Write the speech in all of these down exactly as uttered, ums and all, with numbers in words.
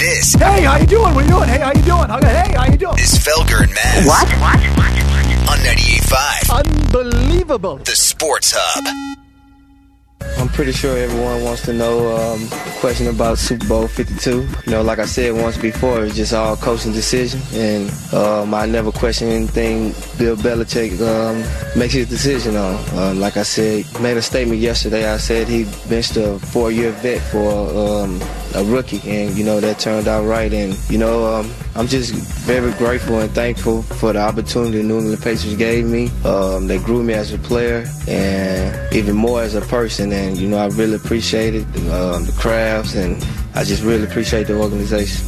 This. Hey, how you doing? What are you doing? Hey, how you doing? Hey, how you doing? Is Felger and Maz. What? What? On ninety-eight point five. Unbelievable. The Sports Hub. I'm pretty sure everyone wants to know um, a question about Super Bowl fifty-two. You know, like I said once before, it was just all coaching decision, and um, I never question anything Bill Belichick um, makes his decision on. Um, like I said, made a statement yesterday. I said he benched a four-year vet for um, a rookie, and, you know, that turned out right. And, you know, um, I'm just very grateful and thankful for the opportunity the New England Patriots gave me. Um, they grew me as a player and even more as a person. And, you know, I really appreciate it, um, the crafts, and I just really appreciate the organization.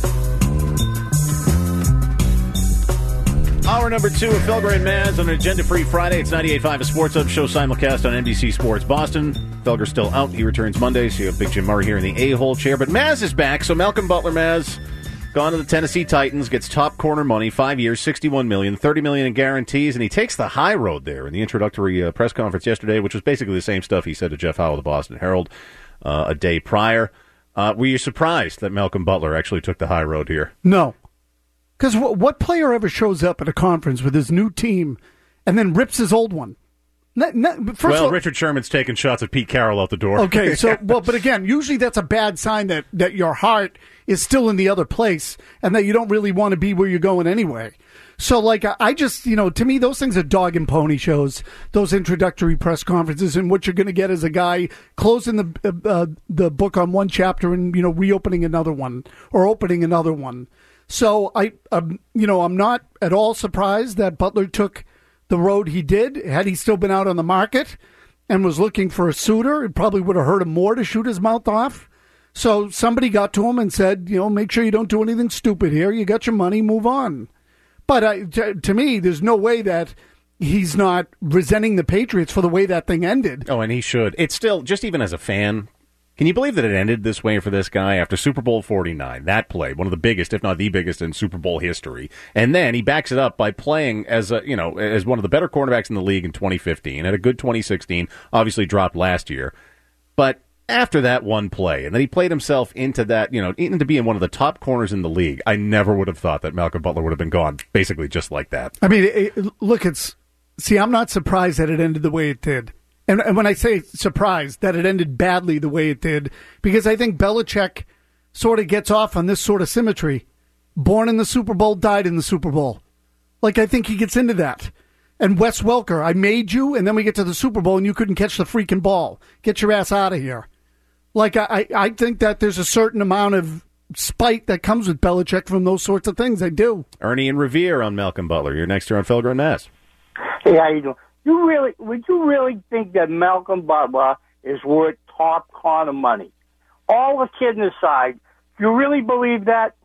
Hour number two of Felger and Maz on an agenda-free Friday. It's ninety-eight point five, a Sports Hub show simulcast on N B C Sports Boston. Felger's still out. He returns Monday, so you have Big Jim Murray here in the A-hole chair. But Maz is back, so Malcolm Butler, Maz, gone to the Tennessee Titans, gets top corner money, five years, sixty-one million dollars, thirty million dollars in guarantees, and he takes the high road there in the introductory uh, press conference yesterday, which was basically the same stuff he said to Jeff Howe of the Boston Herald uh, a day prior. Uh, were you surprised that Malcolm Butler actually took the high road here? No. Because what, what player ever shows up at a conference with his new team and then rips his old one? Not, not, first well, all, Richard Sherman's taking shots at Pete Carroll out the door. Okay, so, well, but again, usually that's a bad sign that, that your heart is still in the other place and that you don't really want to be where you're going anyway. So, like, I, I just, you know, to me, those things are dog and pony shows, those introductory press conferences, and what you're going to get is a guy closing the uh, the book on one chapter and, you know, reopening another one or opening another one. So, I, um, you know, I'm not at all surprised that Butler took the road he did. Had he still been out on the market and was looking for a suitor, it probably would have hurt him more to shoot his mouth off. So somebody got to him and said, you know, make sure you don't do anything stupid here. You got your money, move on. But uh, to, to me, there's no way that he's not resenting the Patriots for the way that thing ended. Oh, and he should. It's still, just even as a fan, can you believe that it ended this way for this guy after Super Bowl forty-nine? That play, one of the biggest, if not the biggest, in Super Bowl history. And then he backs it up by playing as a, you know, as one of the better cornerbacks in the league in twenty fifteen. Had a good twenty sixteen, obviously dropped last year. But after that one play, and then he played himself into that, you know, into being one of the top corners in the league, I never would have thought that Malcolm Butler would have been gone basically just like that. I mean, it, look, it's, see, I'm not surprised that it ended the way it did. And, and when I say surprised that it ended badly the way it did, because I think Belichick sort of gets off on this sort of symmetry. Born in the Super Bowl, died in the Super Bowl. Like, I think he gets into that. And Wes Welker, I made you, and then we get to the Super Bowl, and you couldn't catch the freaking ball. Get your ass out of here. Like, I, I think that there's a certain amount of spite that comes with Belichick from those sorts of things. I do. Ernie and Revere on Malcolm Butler. You're next here on Felger and Maz. Hey, how you doing? You really, would you really think that Malcolm Butler is worth top corner money? All the kidding aside, do you really believe that?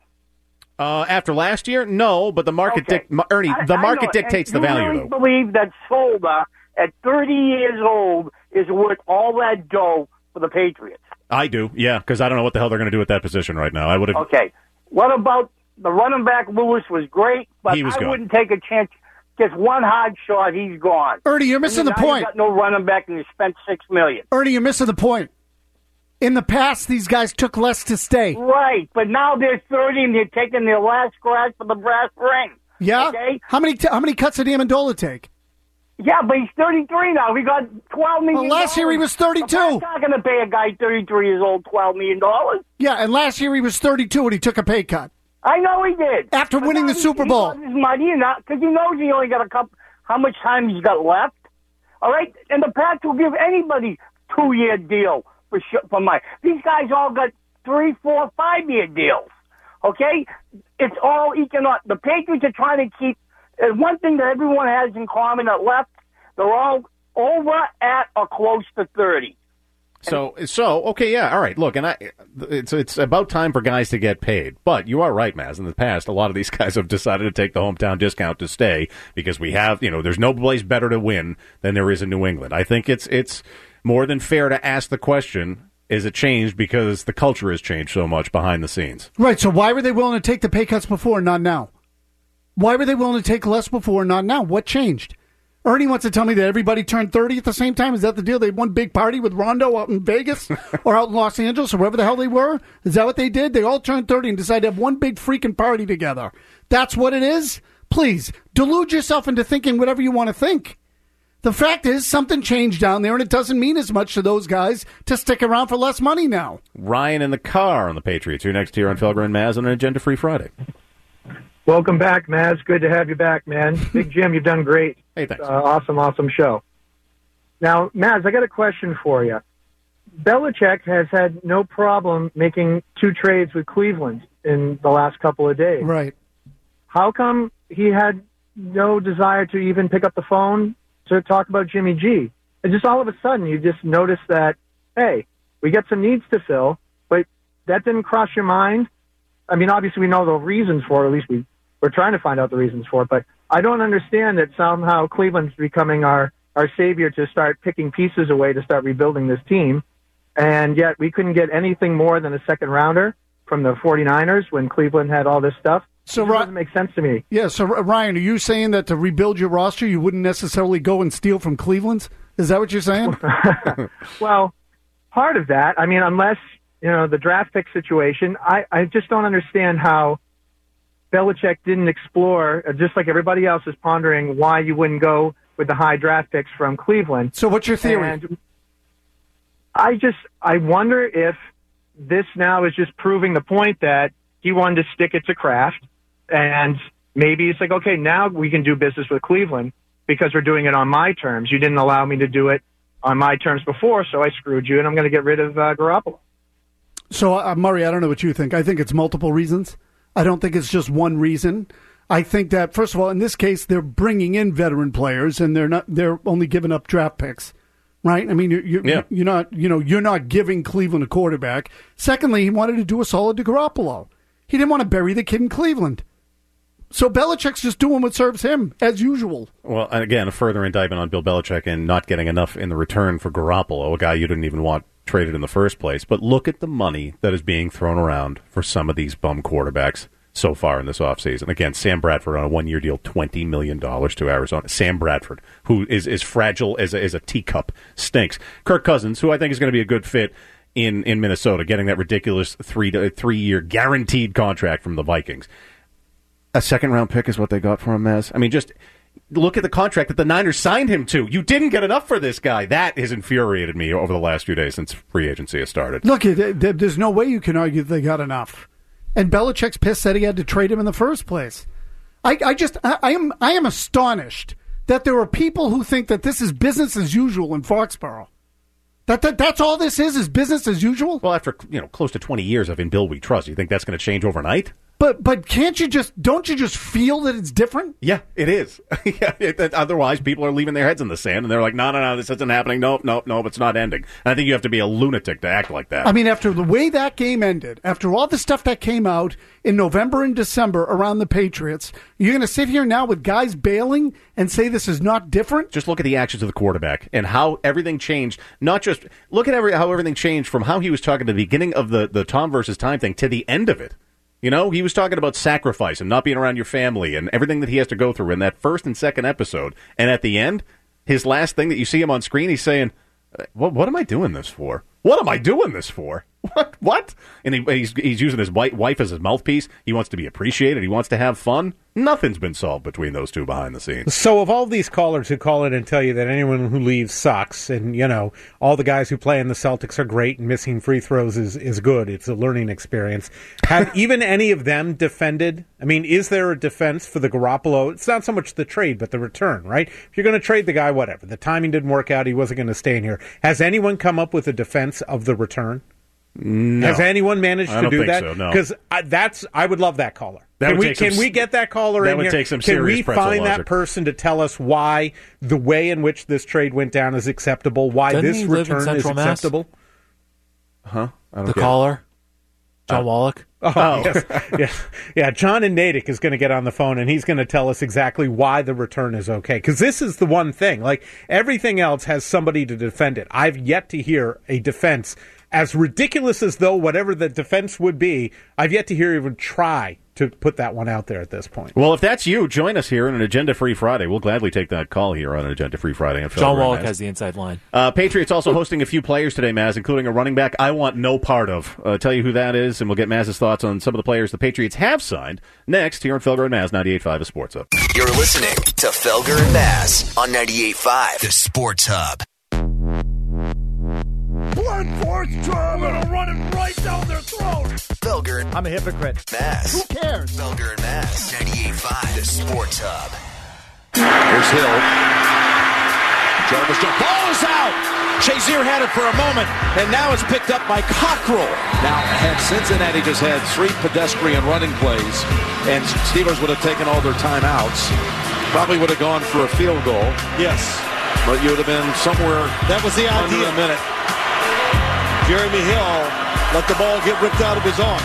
Uh, after last year, no, but the market, Okay. dic- Ernie, the I- I market know. dictates And the value, you really though. believe that Solder, at thirty years old, is worth all that dough for the Patriots? I do, yeah, because I don't know what the hell they're going to do at that position right now. I would have. Okay. What about the running back? Lewis was great, but He was I gone. wouldn't take a chance. Just one hard shot, he's gone. Ernie, you're missing the Now you point. got no running back, and you spent six million. Ernie, you're missing the point. In the past, these guys took less to stay. Right, but now they're thirty, and they're taking their last scratch for the brass ring. Yeah? Okay? How many t- how many cuts did Amendola take? Yeah, but he's thirty-three now. He got twelve million dollars. Well, last year he was thirty-two. I'm not going to pay a guy thirty-three years old twelve million dollars. Yeah, and last year he was thirty-two and he took a pay cut. I know he did. After But winning now the he- Super he Bowl. got his money, because he knows he only got a couple. How much time he's got left? All right, and the Pats will give anybody two-year deal for sh- for money. These guys all got three, four, five-year deals. Okay, it's all economic. The Patriots are trying to keep. And one thing that everyone has in common at left, they're all over at or close to thirty. So, so okay, yeah, all right. Look, and I, it's it's about time for guys to get paid. But you are right, Maz. In the past, a lot of these guys have decided to take the hometown discount to stay because we have, you know, there's no place better to win than there is in New England. I think it's it's more than fair to ask the question: is it changed because the culture has changed so much behind the scenes? Right, so why were they willing to take the pay cuts before and not now? Why were they willing to take less before and not now? What changed? Ernie wants to tell me that everybody turned thirty at the same time. Is that the deal? They had one big party with Rondo out in Vegas or out in Los Angeles or wherever the hell they were? Is that what they did? They all turned thirty and decided to have one big freaking party together. That's what it is? Please, delude yourself into thinking whatever you want to think. The fact is, something changed down there, and it doesn't mean as much to those guys to stick around for less money now. Ryan in the car on the Patriots. You're next here on Felger and Maz on an Agenda Free Friday. Welcome back, Maz. Good to have you back, man. Big Jim, you've done great. Hey, thanks. Uh, awesome, awesome show. Now, Maz, I got a question for you. Belichick has had no problem making two trades with Cleveland in the last couple of days. Right. How come he had no desire to even pick up the phone to talk about Jimmy G? And just all of a sudden, you just notice that, hey, we got some needs to fill, but that didn't cross your mind? I mean, obviously we know the reasons for it, at least we, we're trying to find out the reasons for it, but I don't understand that somehow Cleveland's becoming our, our savior to start picking pieces away to start rebuilding this team, and yet we couldn't get anything more than a second rounder from the 49ers when Cleveland had all this stuff. So it doesn't make sense to me. Yeah, so Ryan, are you saying that to rebuild your roster, you wouldn't necessarily go and steal from Cleveland's? Is that what you're saying? Well, part of that, I mean, unless, you know, the draft pick situation, I, I just don't understand how Belichick didn't explore, just like everybody else is pondering, why you wouldn't go with the high draft picks from Cleveland. So what's your theory? And I just, I wonder if this now is just proving the point that he wanted to stick it to Kraft, and maybe it's like, okay, now we can do business with Cleveland because we're doing it on my terms. You didn't allow me to do it on my terms before, so I screwed you, and I'm going to get rid of uh, Garoppolo. So, uh, Murray, I don't know what you think. I think it's multiple reasons. I don't think it's just one reason. I think that, first of all, in this case, they're bringing in veteran players, and they're not. They're only giving up draft picks, right? I mean, you're, you're, yeah. you're not. You know, you're not giving Cleveland a quarterback. Secondly, he wanted to do a solid to Garoppolo. He didn't want to bury the kid in Cleveland. So Belichick's just doing what serves him, as usual. Well, again, a further indictment on Bill Belichick and not getting enough in the return for Garoppolo, a guy you didn't even want traded in the first place. But look at the money that is being thrown around for some of these bum quarterbacks so far in this offseason. Again, Sam Bradford on a one-year deal, twenty million dollars to Arizona. Sam Bradford, who is as fragile as a, as a teacup, stinks. Kirk Cousins, who I think is going to be a good fit in, in Minnesota, getting that ridiculous three to, three-year guaranteed contract from the Vikings. A second-round pick is what they got for him, Maz. I mean, just look at the contract that the Niners signed him to. You didn't get enough for this guy. That has infuriated me over the last few days since free agency has started. Look, there's no way you can argue they got enough. And Belichick's pissed that he had to trade him in the first place. I, I just, I, I am, I am astonished that there are people who think that this is business as usual in Foxborough. That, that that's all this is, is business as usual? Well, after, you know, close to twenty years of In Bill We Trust, you think that's going to change overnight? But but can't you just, don't you just feel that it's different? Yeah, it is. yeah, it, it, otherwise, people are leaving their heads in the sand, and they're like, no, no, no, this isn't happening. Nope, nope, nope, it's not ending. And I think you have to be a lunatic to act like that. I mean, after the way that game ended, after all the stuff that came out in November and December around the Patriots, you're going to sit here now with guys bailing and say this is not different? Just look at the actions of the quarterback and how everything changed. Not just, look at every, how everything changed from how he was talking at the beginning of the, the Tom versus Time thing to the end of it. You know, he was talking about sacrifice and not being around your family and everything that he has to go through in that first and second episode. And at the end, his last thing that you see him on screen, he's saying, what, what am I doing this for? What am I doing this for? What? What? And he, he's he's using his wife as his mouthpiece. He wants to be appreciated. He wants to have fun. Nothing's been solved between those two behind the scenes. So of all these callers who call in and tell you that anyone who leaves sucks, and, you know, all the guys who play in the Celtics are great and missing free throws is, is good, it's a learning experience, have even any of them defended? I mean, is there a defense for the Garoppolo? It's not so much the trade, but the return, right? If you're going to trade the guy, whatever. The timing didn't work out. He wasn't going to stay in here. Has anyone come up with a defense of the return? No. Has anyone managed I to don't do think that? So, no. Because that's I would love that caller. That can would we take some, can we get that caller that in would here? Take some can serious we pretzel find logic. that person to tell us why the way in which this trade went down is acceptable? Why Doesn't this he live in return is Central Mass? acceptable? Huh? I don't The get caller, it. John Uh, Wallach. Oh, Oh. yes. yes. Yeah, John in Natick is going to get on the phone, and he's going to tell us exactly why the return is okay. Because this is the one thing. Like, everything else has somebody to defend it. I've yet to hear a defense as ridiculous as though whatever the defense would be, I've yet to hear even try to put that one out there at this point. Well, if that's you, join us here on an Agenda-Free Friday. We'll gladly take that call here on an Agenda-Free Friday. John Wallach has the inside line. Uh, Patriots also hosting a few players today, Maz, including a running back I want no part of. Uh, tell you who that is, and we'll get Maz's thoughts on some of the players the Patriots have signed next here on Felger and Maz, ninety-eight point five, a Sports Hub. You're listening to Felger and Maz on ninety-eight point five, the Sports Hub. Blunt force trauma! I'm gonna run it right down their throat! Felger. I'm a hypocrite. Maz. Who cares? Felger and Maz, ninety-eight point five, the Sports Hub. Here's Hill. Jarvis Jones. Ball is out! Shazier had it for a moment, and now it's picked up by Cockrell. Now, had Cincinnati just had three pedestrian running plays, and Steelers would have taken all their timeouts, probably would have gone for a field goal. Yes. But you would have been somewhere that was the under idea. a minute. Jeremy Hill let the ball get ripped out of his arms.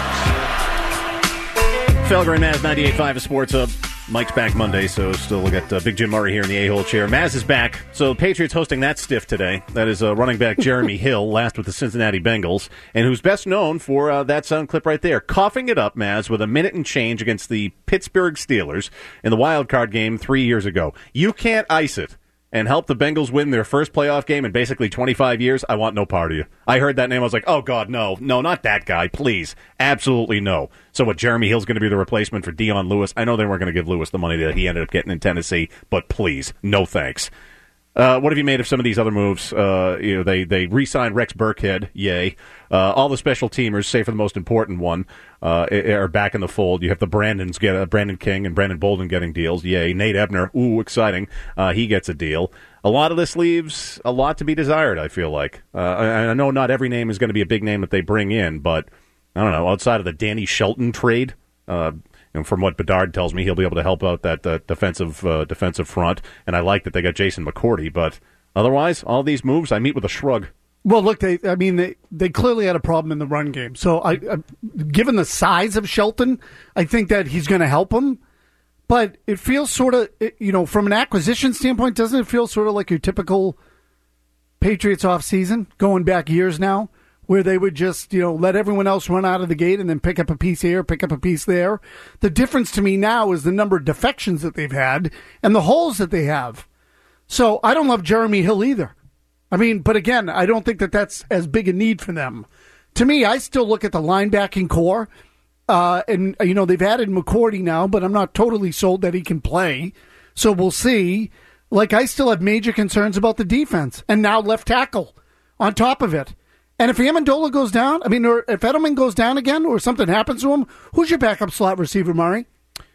Felger and Maz, ninety-eight point five, a Sports Hub. Mike's back Monday, so still we'll get uh, Big Jim Murray here in the A-hole chair. Maz is back, so Patriots hosting that stiff today. That is uh, running back Jeremy Hill, last with the Cincinnati Bengals, and who's best known for uh, that sound clip right there, coughing it up, Maz, with a minute and change against the Pittsburgh Steelers in the wild card game three years ago. You can't ice it and help the Bengals win their first playoff game in basically twenty-five years, I want no part of you. I heard that name, I was like, oh, God, no. No, not that guy, please. Absolutely no. So what, Jeremy Hill's going to be the replacement for Dion Lewis? I know they weren't going to give Lewis the money that he ended up getting in Tennessee, but please, no thanks. Uh, what have you made of some of these other moves? Uh, you know, they they re-signed Rex Burkhead, yay. Uh, all the special teamers, save for the most important one, uh, are back in the fold. You have the Brandons get uh, Brandon King and Brandon Bolden getting deals, yay. Nate Ebner, ooh, exciting. Uh, he gets a deal. A lot of this leaves a lot to be desired, I feel like. Uh, I, I know not every name is going to be a big name that they bring in, but I don't know, outside of the Danny Shelton trade, uh, and from what Bedard tells me, he'll be able to help out that uh, defensive uh, defensive front. And I like that they got Jason McCourty. But otherwise, all these moves, I meet with a shrug. Well, look, they I mean, they, they clearly had a problem in the run game. So I, I given the size of Shelton, I think that he's going to help him. But it feels sort of, you know, from an acquisition standpoint, doesn't it feel sort of like your typical Patriots offseason, going back years now, where they would just, you know, let everyone else run out of the gate and then pick up a piece here, pick up a piece there. The difference to me now is the number of defections that they've had and the holes that they have. So I don't love Jeremy Hill either. I mean, but again, I don't think that that's as big a need for them. To me, I still look at the linebacking core, uh, and, you know, they've added McCourty now, but I'm not totally sold that he can play. So we'll see. Like, I still have major concerns about the defense, and now left tackle on top of it. And if Amendola goes down, I mean, or if Edelman goes down again or something happens to him, who's your backup slot receiver, Murray?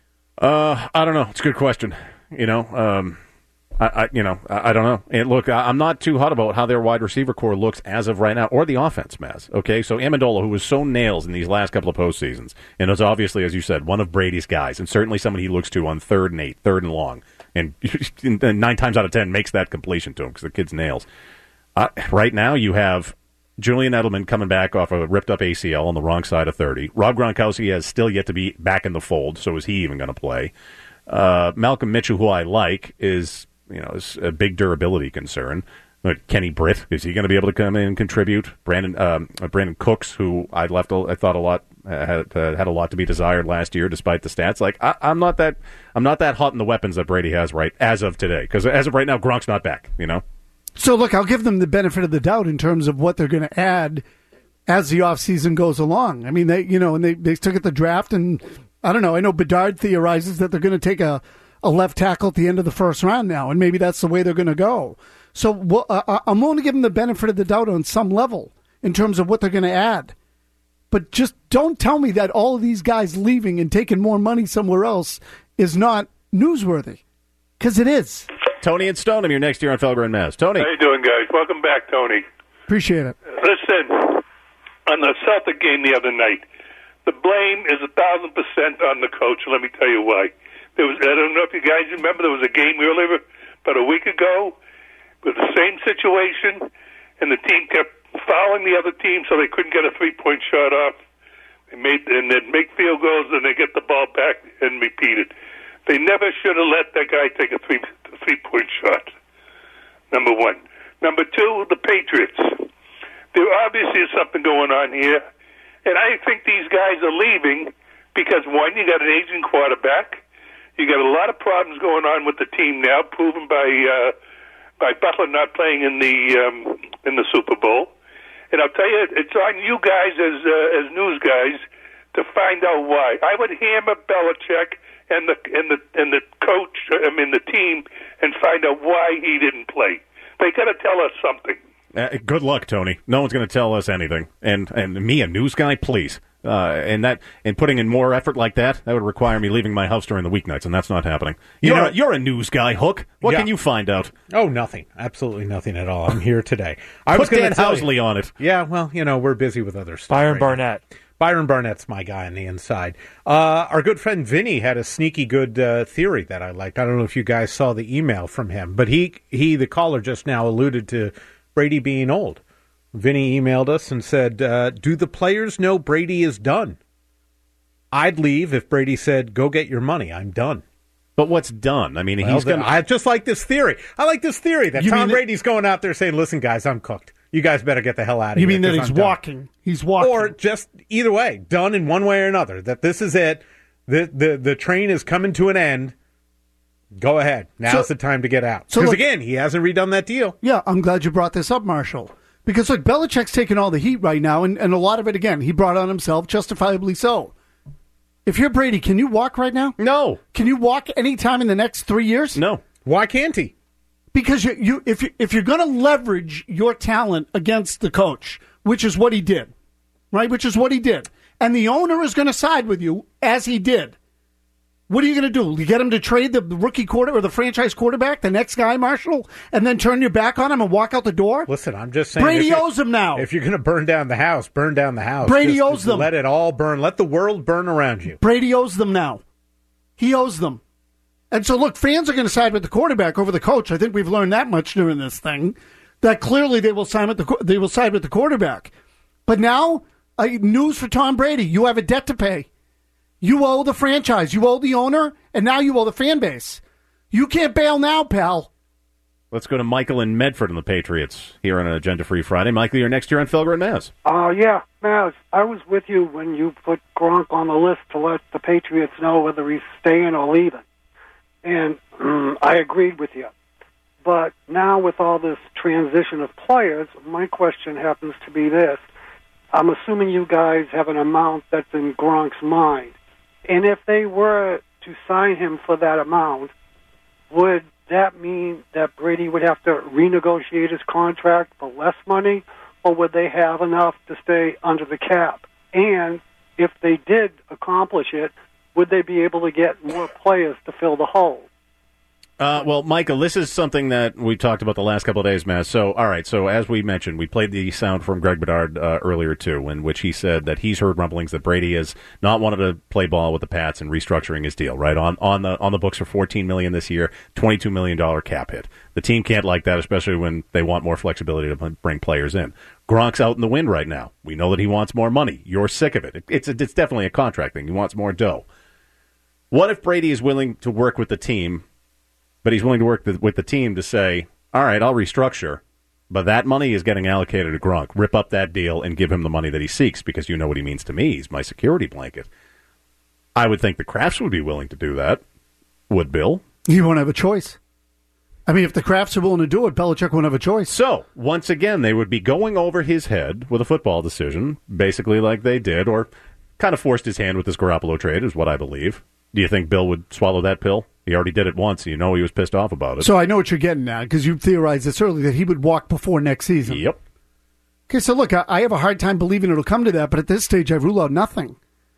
Uh, I don't know. It's a good question. You know, um, I, I you know, I, I don't know. And look, I, I'm not too hot about how their wide receiver core looks as of right now, or the offense, Maz. Okay, so Amendola, who was so nails in these last couple of postseasons, and is obviously, as you said, one of Brady's guys, and certainly somebody he looks to on third and eight, third and long, and nine times out of ten makes that completion to him because the kid's nails. Uh, right now, you have Julian Edelman coming back off a ripped-up A C L on the wrong side of thirty. Rob Gronkowski has still yet to be back in the fold, so is he even going to play? Uh, Malcolm Mitchell, who I like, is you know is a big durability concern. But Kenny Britt, is he going to be able to come in and contribute? Brandon um, Brandon Cooks, who I left, I thought a lot had uh, had a lot to be desired last year, despite the stats. Like I, I'm not that I'm not that hot in the weapons that Brady has right as of today, because as of right now, Gronk's not back. You know. So, look, I'll give them the benefit of the doubt in terms of what they're going to add as the offseason goes along. I mean, they, you know, and they, they took at the draft, and I don't know. I know Bedard theorizes that they're going to take a, a left tackle at the end of the first round now, and maybe that's the way they're going to go. So, well, uh, I'm willing to give them the benefit of the doubt on some level in terms of what they're going to add. But just don't tell me that all of these guys leaving and taking more money somewhere else is not newsworthy, because it is. Tony and Stoneham, you're next year on Felger and Maz. Tony. How you doing, guys? Welcome back, Tony. Appreciate it. Listen, on the Celtic game the other night, the blame is a thousand percent on the coach. Let me tell you why. There was, I don't know if you guys remember, there was a game earlier, about a week ago, with the same situation, and the team kept fouling the other team so they couldn't get a three-point shot off. They made and they'd make field goals, and they get the ball back and repeat it. They never should have let that guy take a three three-point shot, number one. Number two, the Patriots. There obviously is something going on here, and I think these guys are leaving Because, one, you got an aging quarterback. You got a lot of problems going on with the team now, proven by uh, by Butler not playing in the um, in the Super Bowl. And I'll tell you, it's on you guys as uh, as news guys to find out why. I would hammer Belichick and the and the and the coach, I mean the team, and find out why he didn't play. They got to tell us something. Uh, good luck, Tony. No one's going to tell us anything. And and me, a news guy, please. Uh, and that and putting in more effort like that, that would require me leaving my house during the weeknights, and that's not happening. You're, You know, a, you're a news guy, Hook. What Yeah. can you find out? Oh, nothing. Absolutely nothing at all. I'm here today. I Put was gonna Dan tell Housley you- on it. Yeah, well, you know, we're busy with other stuff. Byron right now. Barnett. Byron Barnett's my guy on the inside. Uh, our good friend Vinny had a sneaky good uh, theory that I liked. I don't know if you guys saw the email from him, but he, he the caller just now alluded to Brady being old. Vinny emailed us and said, uh, do the players know Brady is done? I'd leave if Brady said, go get your money. I'm done. But what's done? I mean, Well, he's going then I just like this theory. I like this theory that You Tom mean that- Brady's going out there saying, listen, guys, I'm cooked. You guys better get the hell out of You here. mean that 'cause he's I'm done." walking? He's walking. Or just either way, done in one way or another. That this is it. The the the train is coming to an end. Go ahead. Now's So- the time to get out. so Because look- again, he hasn't redone that deal. Yeah, I'm glad you brought this up, Marshall. Because, look, Belichick's taking all the heat right now, and, and a lot of it, again, he brought on himself, justifiably so. If you're Brady, can you walk right now? No. Can you walk any time in the next three years? No. Why can't he? Because you, you if you, if you're going to leverage your talent against the coach, which is what he did, right? Which is what he did, and the owner is going to side with you as he did. What are you going to do? You get him to trade the, the rookie quarter or the franchise quarterback, the next guy, Marshall, and then turn your back on him and walk out the door? Listen, I'm just saying. Brady if you- owes him now. If you're going to burn down the house, burn down the house. Brady Just- owes just them. Let it all burn. Let the world burn around you. Brady owes them now. He owes them. And so, look, fans are going to side with the quarterback over the coach. I think we've learned that much during this thing, that clearly they will side with the, they will side with the quarterback. But now, uh, news for Tom Brady. You have a debt to pay. You owe the franchise. You owe the owner, and now you owe the fan base. You can't bail now, pal. Let's go to Michael in Medford on the Patriots here on an Agenda Free Friday. Michael, you're next year on Felger and Maz. Uh, yeah, Maz, I was with you when you put Gronk on the list to let the Patriots know whether he's staying or leaving. And um, I agreed with you. But now with all this transition of players, my question happens to be this. I'm assuming you guys have an amount that's in Gronk's mind. And if they were to sign him for that amount, would that mean that Brady would have to renegotiate his contract for less money, or would they have enough to stay under the cap? And if they did accomplish it, would they be able to get more players to fill the hole? Uh, well, Michael, this is something that we talked about the last couple of days, Matt. So, all right. So, as we mentioned, we played the sound from Greg Bedard uh, earlier too, in which he said that he's heard rumblings that Brady has not wanted to play ball with the Pats and restructuring his deal. Right on on the on the books for fourteen million dollars this year, twenty-two million dollars cap hit. The team can't like that, especially when they want more flexibility to bring players in. Gronk's out in the wind right now. We know that he wants more money. You're sick of it. It's a, it's definitely a contract thing. He wants more dough. What if Brady is willing to work with the team? But he's willing to work the, with the team to say, all right, I'll restructure, but that money is getting allocated to Gronk. Rip up that deal and give him the money that he seeks, because you know what he means to me. He's my security blanket. I would think the Crafts would be willing to do that. Would Bill? He won't have a choice. I mean, if the Crafts are willing to do it, Belichick won't have a choice. So, once again, they would be going over his head with a football decision, basically like they did, or kind of forced his hand with this Garoppolo trade, is what I believe. Do you think Bill would swallow that pill? He already did it once. You know he was pissed off about it. So I know what you're getting at, because you theorized this earlier, that he would walk before next season. Yep. Okay, so look, I, I have a hard time believing it'll come to that, but at this stage, I rule out nothing.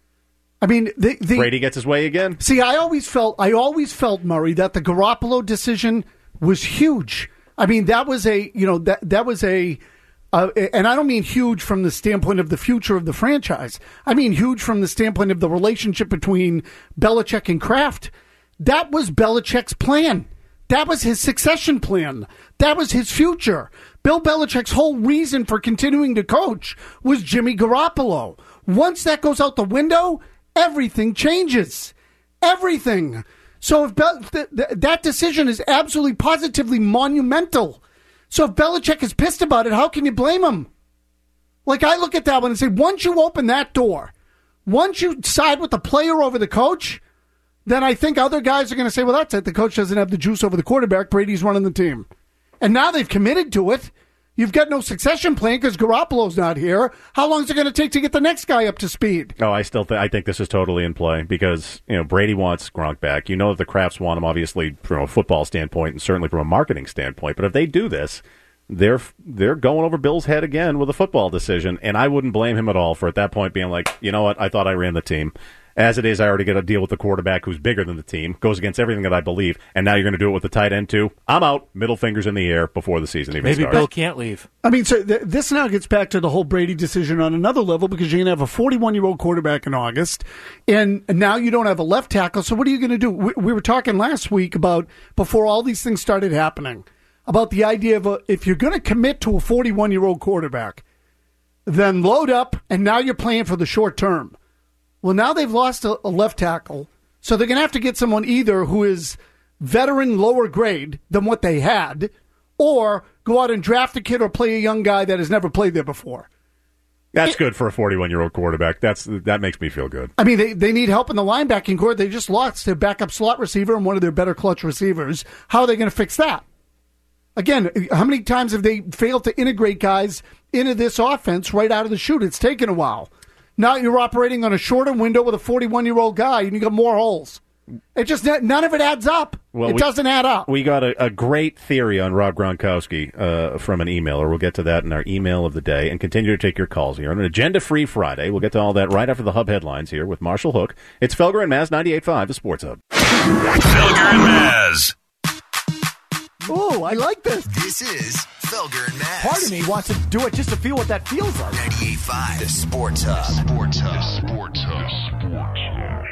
I mean, the, the, Brady gets his way again? See, I always felt, I always felt, Murray, that the Garoppolo decision was huge. I mean, that was a, you know, that that was a, uh, and I don't mean huge from the standpoint of the future of the franchise. I mean huge from the standpoint of the relationship between Belichick and Kraft. That was Belichick's plan. That was his succession plan. That was his future. Bill Belichick's whole reason for continuing to coach was Jimmy Garoppolo. Once that goes out the window, everything changes. Everything. So if Be- th- th- that decision is absolutely positively monumental. So if Belichick is pissed about it, how can you blame him? Like, I look at that one and say, once you open that door, Once you side with the player over the coach, then I think other guys are going to say, well, that's it. The coach doesn't have the juice over the quarterback. Brady's running the team. And now they've committed to it. You've got no succession plan because Garoppolo's not here. How long is it going to take to get the next guy up to speed? Oh, I still think I think this is totally in play because you know Brady wants Gronk back. You know that the Crafts want him, obviously from a football standpoint and certainly from a marketing standpoint. But if they do this, they're they're going over Bill's head again with a football decision, and I wouldn't blame him at all for at that point being like, you know what, I thought I ran the team. As it is, I already get a deal with the quarterback who's bigger than the team, goes against everything that I believe, and now you're going to do it with the tight end too. I'm out, middle fingers in the air before the season even Maybe starts. Bill can't leave. I mean, so th- this now gets back to the whole Brady decision on another level because you're going to have a forty-one-year-old quarterback in August, and now you don't have a left tackle, so what are you going to do? We, we were talking last week about, before all these things started happening, about the idea of a, if you're going to commit to a forty-one-year-old quarterback, then load up, and now you're playing for the short term. Well, now they've lost a, a left tackle, so they're going to have to get someone either who is veteran lower grade than what they had, or go out and draft a kid or play a young guy that has never played there before. That's it, good for a forty-one-year-old quarterback. That's That makes me feel good. I mean, they, they need help in the linebacking core. They just lost their backup slot receiver and one of their better clutch receivers. How are they going to fix that? Again, how many times have they failed to integrate guys into this offense right out of the chute? It's taken a while. Now you're operating on a shorter window with a forty-one-year-old guy, and you got more holes. It just none of it adds up. Well, it we, doesn't add up. We got a, a great theory on Rob Gronkowski uh, from an emailer. We'll get to that in our email of the day and continue to take your calls here on an agenda-free Friday. We'll get to all that right after the Hub headlines here with Marshall Hook. It's Felger and Maz, ninety-eight point five, the Sports Hub. Felger and Maz. Oh, I like this. This is Felger and Maz. Part of me wants to do it just to feel what that feels like. ninety-eight point five, the Sports Hub. Sports Hub. Sports Hub. Sports Hub.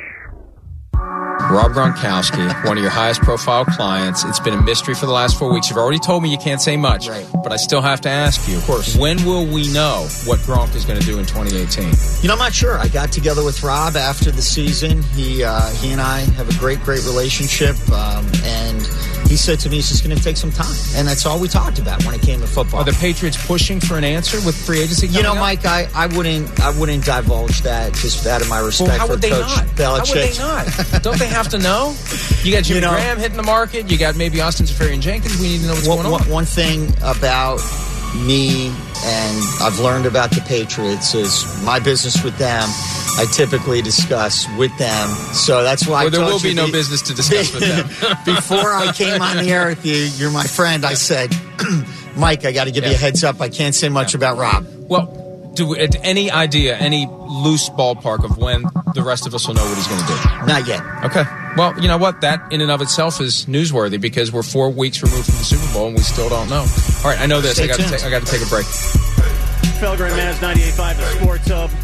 Rob Gronkowski, one of your highest profile clients. It's been a mystery for the last four weeks. You've already told me you can't say much, right, but I still have to ask you. Of course. When will we know what Gronk is going to do in twenty eighteen? You know, I'm not sure. I got together with Rob after the season. He uh, he and I have a great, great relationship, um, and he said to me he's just going to take some time. And that's all we talked about when it came to football. Are the Patriots pushing for an answer with free agency coming You know, up? Mike, I, I wouldn't I wouldn't divulge that just out of my respect well, how for would they Coach not? Belichick. How would they not? Don't they have to know? You got Jimmy You know, Graham hitting the market. You got maybe Austin Safarian Jenkins. We need to know what's one, going on. One, one thing about me, and I've learned about the Patriots, is my business with them, I typically discuss with them. So that's why well, I there told will be you no the, business to discuss with them. Before I came on the air with you, you're my friend, I said, Mike, I got to give yeah. you a heads up. I can't say much yeah. about Rob. Well, do we, any idea, any loose ballpark of when the rest of us will know what he's going to do? Not yet. Okay. Well, you know what? That in and of itself is newsworthy because we're four weeks removed from the Super Bowl and we still don't know. All right, I know this. Stay I got to take. I got to take a break. Felger and Maz, ninety-eight point five, the Sports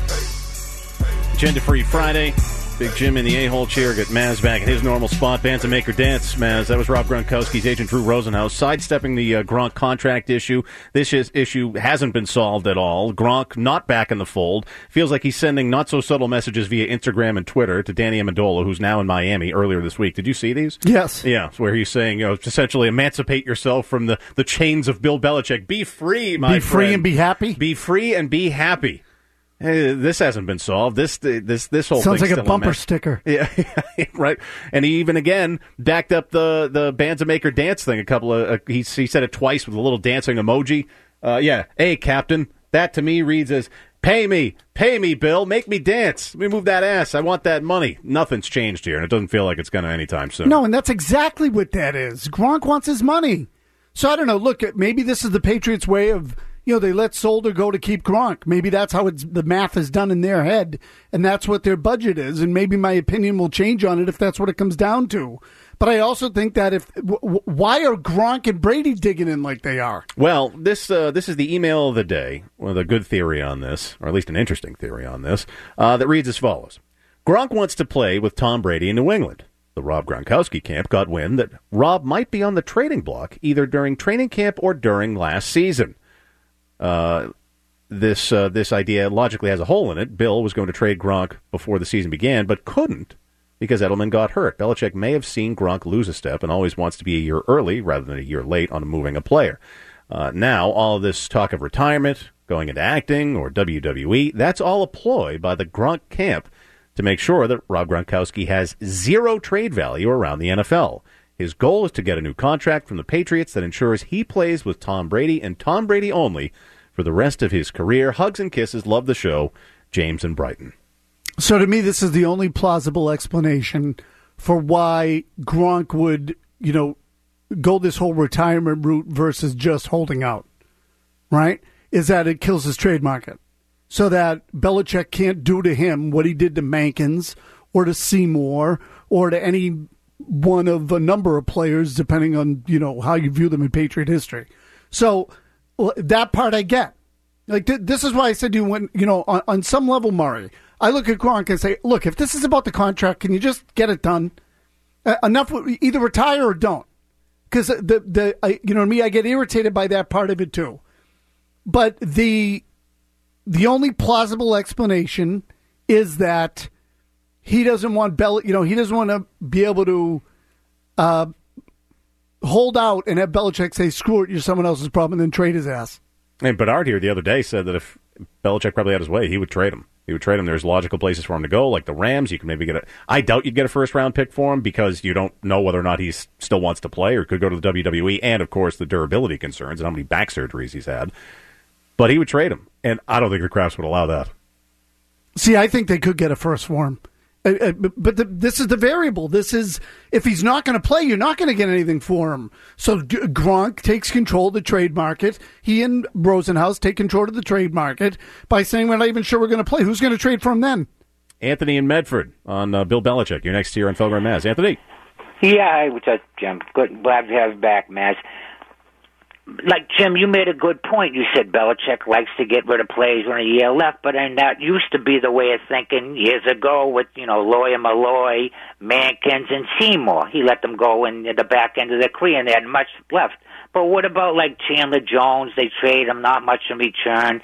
Hub. Agenda-free Friday. Big Jim in the A-hole chair. Get Maz back in his normal spot. Bands and Maker Dance. Maz, that was Rob Gronkowski's agent, Drew Rosenhaus, sidestepping the uh, Gronk contract issue. This is, issue hasn't been solved at all. Gronk not back in the fold. Feels like he's sending not-so-subtle messages via Instagram and Twitter to Danny Amendola, who's now in Miami earlier this week. Did you see these? Yes. Yeah, where he's saying, you know, essentially emancipate yourself from the, the chains of Bill Belichick. Be free, my Be free friend. and be happy? Be free and be happy. Hey, this hasn't been solved. This this this whole sounds thing's like a still bumper a sticker. Yeah, right. And he even again backed up the the Bands of Maker Dance thing. A couple of uh, he he said it twice with a little dancing emoji. Uh, yeah, hey Captain, that to me reads as pay me, pay me, Bill, make me dance. Let me move that ass. I want that money. Nothing's changed here, and it doesn't feel like it's going to anytime soon. No, and that's exactly what that is. Gronk wants his money. So I don't know. Look, maybe this is the Patriots' way of. You know, they let Solder go to keep Gronk. Maybe that's how it's, the math is done in their head, and that's what their budget is. And maybe my opinion will change on it if that's what it comes down to. But I also think that if w- why are Gronk and Brady digging in like they are? Well, this uh, this is the email of the day with a good theory on this, or at least an interesting theory on this, uh, that reads as follows. Gronk wants to play with Tom Brady in New England. The Rob Gronkowski camp got wind that Rob might be on the trading block either during training camp or during last season. Uh, this uh, this idea logically has a hole in it. Bill was going to trade Gronk before the season began, but couldn't because Edelman got hurt. Belichick may have seen Gronk lose a step and always wants to be a year early rather than a year late on moving a player. Uh, now, all of this talk of retirement, going into acting or W W E, that's all a ploy by the Gronk camp to make sure that Rob Gronkowski has zero trade value around the N F L. His goal is to get a new contract from the Patriots that ensures he plays with Tom Brady and Tom Brady only for the rest of his career. Hugs and kisses. Love the show. James and Brighton. So to me, this is the only plausible explanation for why Gronk would, you know, go this whole retirement route versus just holding out, right? Is that it kills his trade market. So that Belichick can't do to him what he did to Mankins or to Seymour or to any one of a number of players, depending on, you know, how you view them in Patriot history. So well, that part I get. Like th- this is why I said to you, when, you know, on, on some level, Murray, I look at Gronk and say, look, if this is about the contract, can you just get it done? Uh, enough, either retire or don't. Because the the I, you know me, I get irritated by that part of it too. But the the only plausible explanation is that he doesn't want Bel, you know, he doesn't want to be able to uh, hold out and have Belichick say, "Screw it, you're someone else's problem," and then trade his ass. And Bedard here the other day said that if Belichick probably had his way, he would trade him. He would trade him. There's logical places for him to go, like the Rams. You can maybe get a. I doubt you'd get a first round pick for him because you don't know whether or not he still wants to play or could go to the W W E, and of course the durability concerns and how many back surgeries he's had. But he would trade him, and I don't think the Crafts would allow that. See, I think they could get a first for him. Uh, uh, but the, this is the variable. This is, if he's not going to play, you're not going to get anything for him. So G- Gronk takes control of the trade market. He and Rosenhaus take control of the trade market by saying we're not even sure we're going to play. Who's going to trade for him then? Anthony in Medford on uh, Bill Belichick. You're next here on Felger and Maz. Anthony. Yeah, what's up, Jim? Good, glad to have you back, Maz. Like, Jim, you made a good point. You said Belichick likes to get rid of players when a year left, but and that used to be the way of thinking years ago with, you know, Lawyer Malloy, Mankins, and Seymour. He let them go in the back end of their career, and they had much left. But what about, like, Chandler Jones? They trade him, not much in return.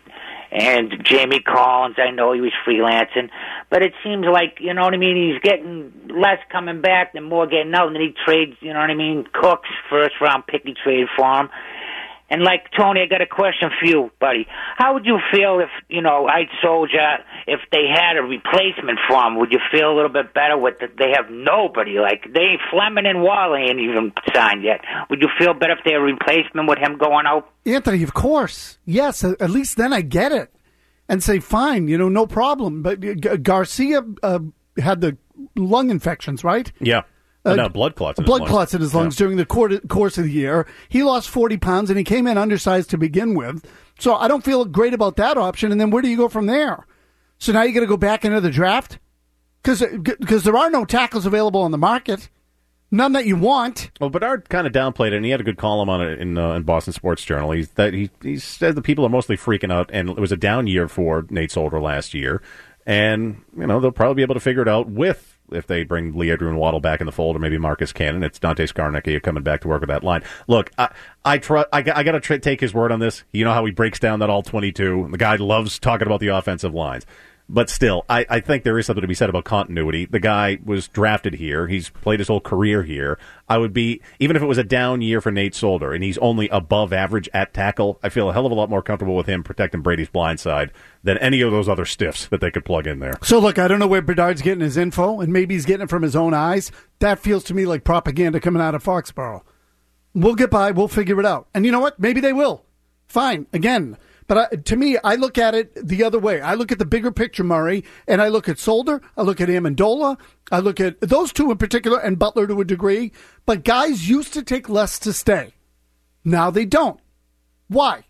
And Jamie Collins, I know he was freelancing. But it seems like, you know what I mean, he's getting less coming back and more getting out. And then he trades, you know what I mean, Cooks, first-round pick he traded for him. And, like, Tony, I got a question for you, buddy. How would you feel if, you know, I'd Soldier, if they had a replacement for him? Would you feel a little bit better with that they have nobody? Like, they Fleming and Wally ain't even signed yet. Would you feel better if they had a replacement with him going out? Anthony, of course. Yes, at least then I get it. And say, fine, you know, no problem. But G- Garcia uh, had the lung infections, right? Yeah. Uh, no, blood clots in his blood lungs. clots in his lungs yeah. during the cour- course of the year. He lost forty pounds, and he came in undersized to begin with. So I don't feel great about that option. And then where do you go from there? So now you got to go back into the draft? Because there are no tackles available on the market. None that you want. Well, Bedard kind of downplayed it, and he had a good column on it in uh, in Boston Sports Journal. He's, that he, he said the people are mostly freaking out, and it was a down year for Nate Solder last year. And, you know, they'll probably be able to figure it out with, if they bring Leandro and Waddle back in the fold, or maybe Marcus Cannon. It's Dante Scarnecchia coming back to work with that line. Look, I I, tr- I, I got to tr- take his word on this. You know how he breaks down that all twenty-two. The guy loves talking about the offensive lines. But still, I, I think there is something to be said about continuity. The guy was drafted here. He's played his whole career here. I would be, even if it was a down year for Nate Solder, and he's only above average at tackle, I feel a hell of a lot more comfortable with him protecting Brady's blind side than any of those other stiffs that they could plug in there. So, look, I don't know where Bedard's getting his info, and maybe he's getting it from his own eyes. That feels to me like propaganda coming out of Foxborough. We'll get by. We'll figure it out. And you know what? Maybe they will. Fine. Again. But I, to me, I look at it the other way. I look at the bigger picture, Murray, and I look at Solder, I look at Amendola, I look at those two in particular, and Butler to a degree. But guys used to take less to stay. Now they don't. Why?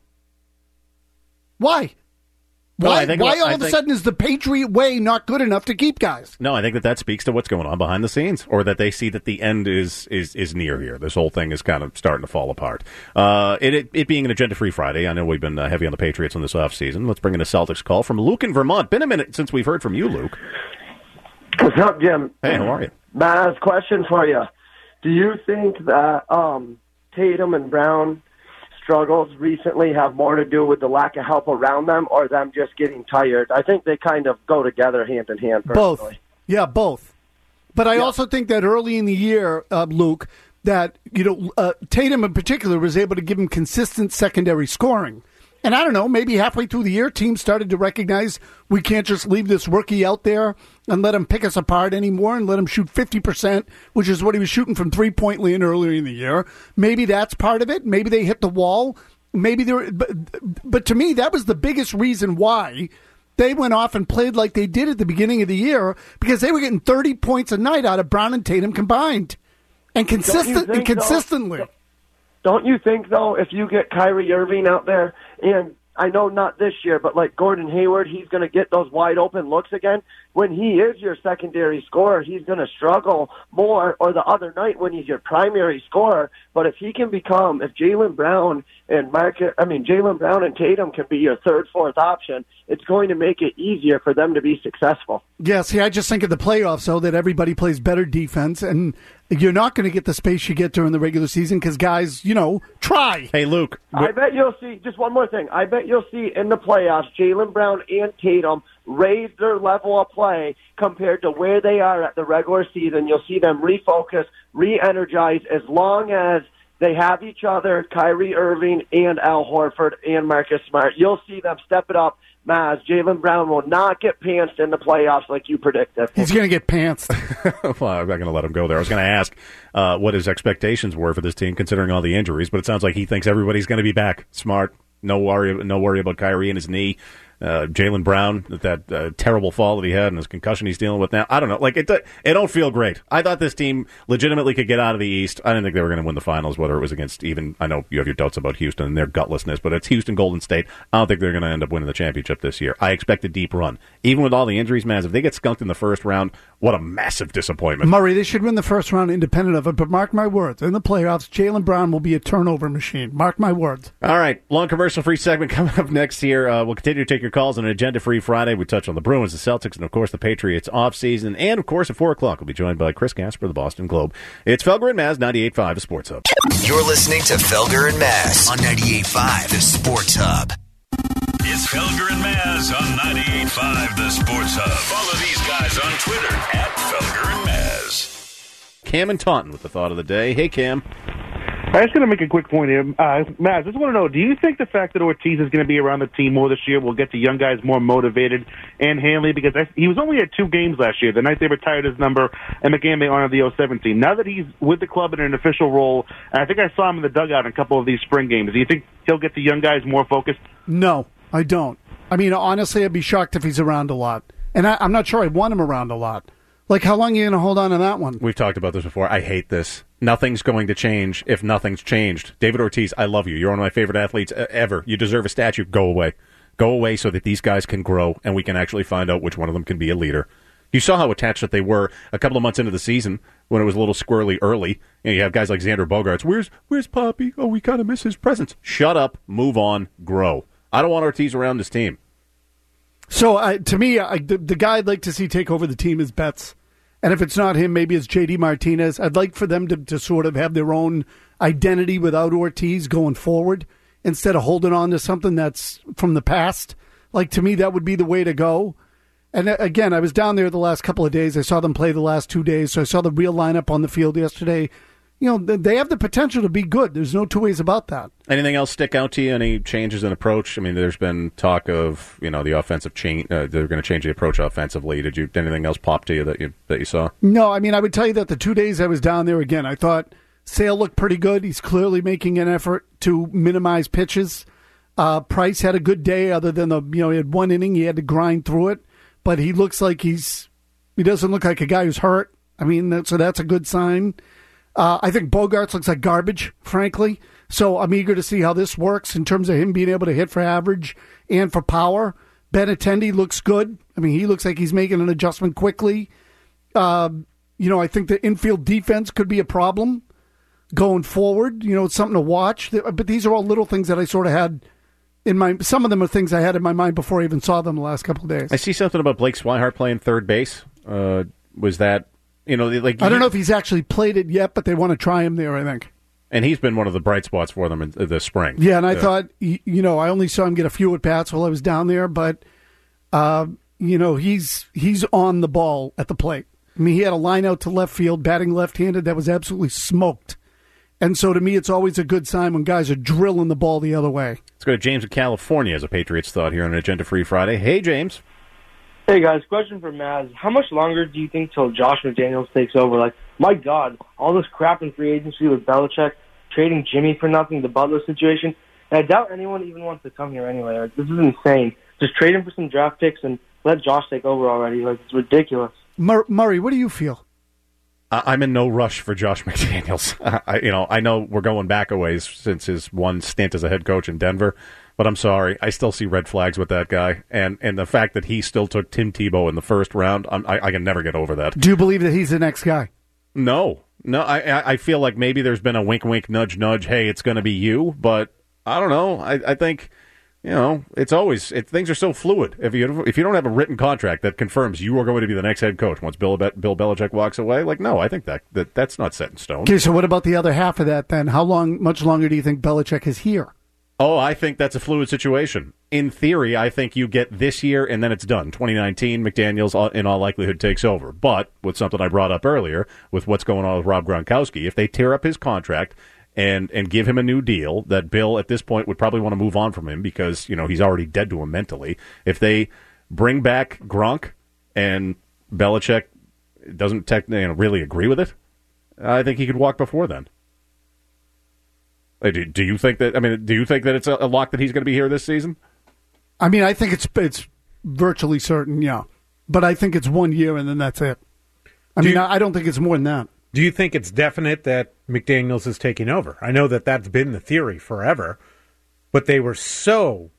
Why? Well, why I think why what, all I of think, a sudden is the Patriot way not good enough to keep guys? No, I think that that speaks to what's going on behind the scenes, or that they see that the end is is, is near here. This whole thing is kind of starting to fall apart. Uh, it, it it being an agenda-free Friday, I know we've been uh, heavy on the Patriots on this offseason. Let's bring in a Celtics call from Luke in Vermont. Been a minute since we've heard from you, Luke. What's up, Jim? Hey, how are you? Baz, question for you. Do you think that um, Tatum and Brown struggles recently have more to do with the lack of help around them or them just getting tired? I think they kind of go together hand in hand, personally. Both. Yeah, both. But I yeah. also think that early in the year, uh, Luke, that, you know, uh, Tatum in particular was able to give him consistent secondary scoring. And I don't know, maybe halfway through the year, teams started to recognize we can't just leave this rookie out there and let him pick us apart anymore and let him shoot fifty percent, which is what he was shooting from three-point land earlier in the year. Maybe that's part of it. Maybe they hit the wall. Maybe they were, but, but to me, that was the biggest reason why they went off and played like they did at the beginning of the year, because they were getting thirty points a night out of Brown and Tatum combined. And consistent, and consistently. Though, don't you think, though, if you get Kyrie Irving out there, and I know not this year, but like Gordon Hayward, he's going to get those wide open looks again. When he is your secondary scorer, he's going to struggle more, or the other night when he's your primary scorer. But if he can become, if Jaylen Brown and Marcus, I mean, Jaylen Brown and Tatum can be your third, fourth option, it's going to make it easier for them to be successful. Yeah, see, I just think of the playoffs, though, that everybody plays better defense, and you're not going to get the space you get during the regular season because guys, you know, try. Hey, Luke. I bet you'll see, just one more thing, I bet you'll see in the playoffs, Jaylen Brown and Tatum raise their level of play compared to where they are at the regular season. You'll see them refocus, re-energize, as long as they have each other, Kyrie Irving and Al Horford and Marcus Smart. You'll see them step it up. Maz, Jaylen Brown will not get pantsed in the playoffs like you predicted. He's going to get pantsed. Well, I'm not going to let him go there. I was going to ask uh, what his expectations were for this team, considering all the injuries, but it sounds like he thinks everybody's going to be back. Smart. No worry, no worry about Kyrie and his knee. Uh, Jaylen Brown, that uh, terrible fall that he had and his concussion he's dealing with now. I don't know. Like, it it don't feel great. I thought this team legitimately could get out of the East. I didn't think they were going to win the finals, whether it was against even, I know you have your doubts about Houston and their gutlessness, but it's Houston Golden State. I don't think they're going to end up winning the championship this year. I expect a deep run. Even with all the injuries, man, if they get skunked in the first round, what a massive disappointment. Murray, they should win the first round independent of it, but mark my words, in the playoffs, Jaylen Brown will be a turnover machine. Mark my words. All right, long commercial-free segment coming up next here. Uh, we'll continue to take your calls on an agenda-free Friday. We touch on the Bruins, the Celtics, and, of course, the Patriots off-season. And, of course, at four o'clock, we'll be joined by Chris Gasper, the Boston Globe. It's Felger and Maz, ninety-eight point five, the Sports Hub. You're listening to Felger and Maz on ninety-eight point five, the Sports Hub. It's Felger and Maz on ninety-eight point five, the Sports Hub. Follow these guys on Twitter at Felger and Maz. Cam and Taunton with the thought of the day. Hey, Cam. I'm just going to make a quick point here. Uh, Matt, I just want to know, do you think the fact that Ortiz is going to be around the team more this year will get the young guys more motivated, and Hanley? Because I, he was only at two games last year, the night they retired his number and the game they honored the oh seven team. Now that he's with the club in an official role, and I think I saw him in the dugout in a couple of these spring games, do you think he'll get the young guys more focused? No, I don't. I mean, honestly, I'd be shocked if he's around a lot. And I, I'm not sure I want him around a lot. Like, how long are you going to hold on to that one? We've talked about this before. I hate this. Nothing's going to change if nothing's changed. David Ortiz, I love you. You're one of my favorite athletes ever. You deserve a statue. Go away. Go away so that these guys can grow and we can actually find out which one of them can be a leader. You saw how attached that they were a couple of months into the season when it was a little squirrely early. You know, you have guys like Xander Bogaerts. Where's where's Poppy? Oh, we kind of miss his presence. Shut up. Move on. Grow. I don't want Ortiz around this team. So, uh, to me, I, the, the guy I'd like to see take over the team is Betts. And if it's not him, maybe it's J D Martinez. I'd like for them to, to sort of have their own identity without Ortiz going forward instead of holding on to something that's from the past. Like, to me, that would be the way to go. And again, I was down there the last couple of days. I saw them play the last two days, so I saw the real lineup on the field yesterday. You know, they have the potential to be good. There's no two ways about that. Anything else stick out to you? Any changes in approach? I mean, there's been talk of, you know, the offensive change. Uh, they're going to change the approach offensively. Did you anything else pop to you that you that you saw? No, I mean, I would tell you that the two days I was down there, again, I thought Sale looked pretty good. He's clearly making an effort to minimize pitches. Uh, Price had a good day, other than the you know he had one inning, he had to grind through it, but he looks like he's he doesn't look like a guy who's hurt. I mean, that, so that's a good sign. Uh, I think Bogaerts looks like garbage, frankly. So I'm eager to see how this works in terms of him being able to hit for average and for power. Benintendi looks good. I mean, he looks like he's making an adjustment quickly. Uh, you know, I think the infield defense could be a problem going forward. You know, it's something to watch. But these are all little things that I sort of had in my. Some of them are things I had in my mind before I even saw them the last couple of days. I see something about Blake Swihart playing third base. Uh, was that? You know, like I don't know if he's actually played it yet, but they want to try him there, I think. And he's been one of the bright spots for them in this spring. Yeah, and I uh, thought, you know, I only saw him get a few at-bats while I was down there, but, uh, you know, he's he's on the ball at the plate. I mean, he had a line out to left field, batting left-handed, that was absolutely smoked. And so to me, it's always a good sign when guys are drilling the ball the other way. Let's go to James in California as a Patriots thought here on Agenda Free Friday. Hey, James. Hey, guys. Question for Maz. How much longer do you think till Josh McDaniels takes over? Like, my God, all this crap in free agency with Belichick, trading Jimmy for nothing, the Butler situation. And I doubt anyone even wants to come here anyway. Like, this is insane. Just trade him for some draft picks and let Josh take over already. Like, it's ridiculous. Mur- Murray, what do you feel? I'm in no rush for Josh McDaniels. I, you know, I know we're going back a ways since his one stint as a head coach in Denver, but I'm sorry, I still see red flags with that guy, and and the fact that he still took Tim Tebow in the first round, I'm, I, I can never get over that. Do you believe that he's the next guy? No, no, I I feel like maybe there's been a wink, wink, nudge, nudge. Hey, it's going to be you, but I don't know. I I think. You know, it's always it, things are so fluid. If you if you don't have a written contract that confirms you are going to be the next head coach once Bill Bill Belichick walks away, like no, I think that, that that's not set in stone. Okay, so what about the other half of that then? How long, much longer do you think Belichick is here? Oh, I think that's a fluid situation. In theory, I think you get this year and then it's done. twenty nineteen, McDaniels in all likelihood takes over. But with something I brought up earlier, with what's going on with Rob Gronkowski, if they tear up his contract and and give him a new deal that Bill at this point would probably want to move on from him because, you know, he's already dead to him mentally. If they bring back Gronk and Belichick doesn't technically you know, really agree with it, I think he could walk before then. Do, do you think that, I mean, do you think that it's a, a lock that he's going to be here this season? I mean, I think it's it's virtually certain, yeah. But I think it's one year and then that's it. I do mean, you, I don't think it's more than that. Do you think it's definite that McDaniels is taking over? I know that that's been the theory forever, but they were so,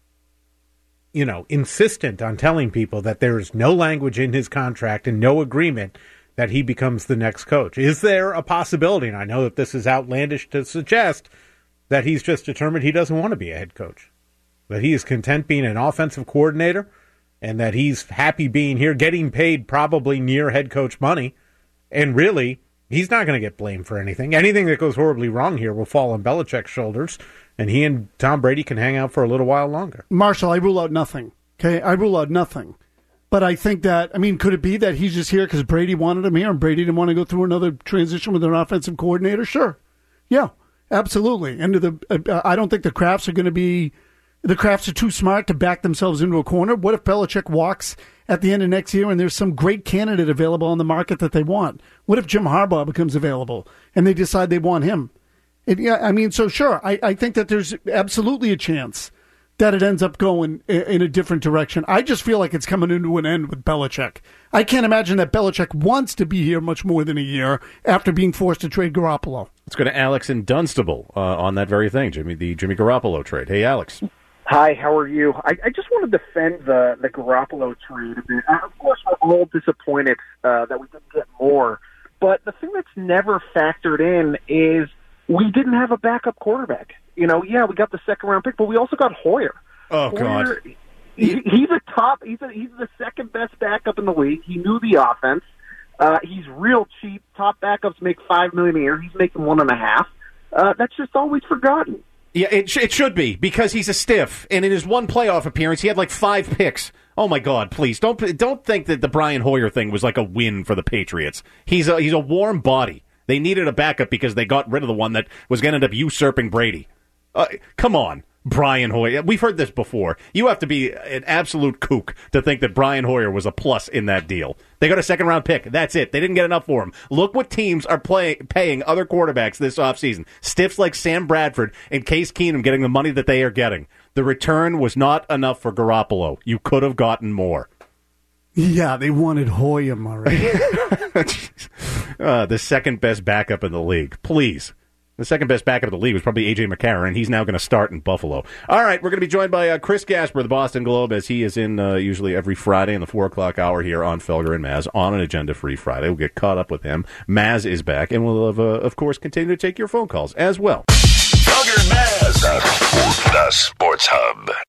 you know, insistent on telling people that there is no language in his contract and no agreement that he becomes the next coach. Is there a possibility, and I know that this is outlandish to suggest, that he's just determined he doesn't want to be a head coach, that he is content being an offensive coordinator, and that he's happy being here, getting paid probably near head coach money, and really he's not going to get blamed for anything. Anything that goes horribly wrong here will fall on Belichick's shoulders, and he and Tom Brady can hang out for a little while longer. Marshall, I rule out nothing. Okay, I rule out nothing. But I think that, I mean, could it be that he's just here because Brady wanted him here and Brady didn't want to go through another transition with an offensive coordinator? Sure. Yeah, absolutely. And the uh, I don't think the Krafts are going to be, the Krafts are too smart to back themselves into a corner. What if Belichick walks at the end of next year and there's some great candidate available on the market that they want? What if Jim Harbaugh becomes available and they decide they want him? It, yeah, I mean, so sure, I, I think that there's absolutely a chance that it ends up going in, in a different direction. I just feel like it's coming into an end with Belichick. I can't imagine that Belichick wants to be here much more than a year after being forced to trade Garoppolo. Let's go to Alex in Dunstable uh, on that very thing, Jimmy, the Jimmy Garoppolo trade. Hey, Alex. Hi, how are you? I, I just want to defend the, the Garoppolo trade a bit. Uh, of course, we're all disappointed uh, that we didn't get more. But the thing that's never factored in is we didn't have a backup quarterback. You know, yeah, we got the second round pick, but we also got Hoyer. Oh, Hoyer, God. He, he's a top. He's a, he's the second best backup in the league. He knew the offense. Uh, he's real cheap. Top backups make five million a year. He's making one and a half. Uh, that's just always forgotten. Yeah, it sh- it should be because he's a stiff, and in his one playoff appearance, he had like five picks. Oh my God! Please don't don't think that the Brian Hoyer thing was like a win for the Patriots. He's a he's a warm body. They needed a backup because they got rid of the one that was going to end up usurping Brady. Uh, come on, Brian Hoyer. We've heard this before. You have to be an absolute kook to think that Brian Hoyer was a plus in that deal. They got a second-round pick. That's it. They didn't get enough for him. Look what teams are play, paying other quarterbacks this offseason. Stiffs like Sam Bradford and Case Keenum getting the money that they are getting. The return was not enough for Garoppolo. You could have gotten more. Yeah, they wanted Hoyer, Murray. uh, the second-best backup in the league. Please. The second best backup of the league was probably A J McCarron, and he's now going to start in Buffalo. All right, we're going to be joined by uh, Chris Gasper of the Boston Globe, as he is in uh, usually every Friday in the four o'clock hour here on Felger and Maz on an agenda-free Friday. We'll get caught up with him. Maz is back, and we'll, have, uh, of course, continue to take your phone calls as well. Felger and Maz, the Sports Hub.